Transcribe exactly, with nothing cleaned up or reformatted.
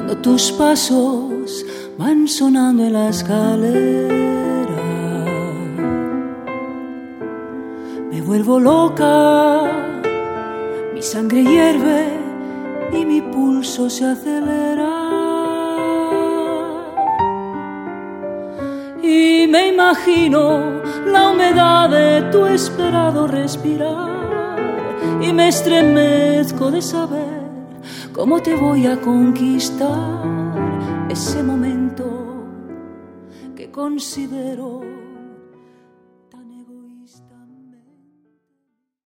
cuando tus pasos van sonando en la escalera. Me vuelvo loca, mi sangre hierve y mi pulso se acelera. Y me imagino la humedad de tu esperado respirar y me estremezco de saber cómo te voy a conquistar, ese momento que considero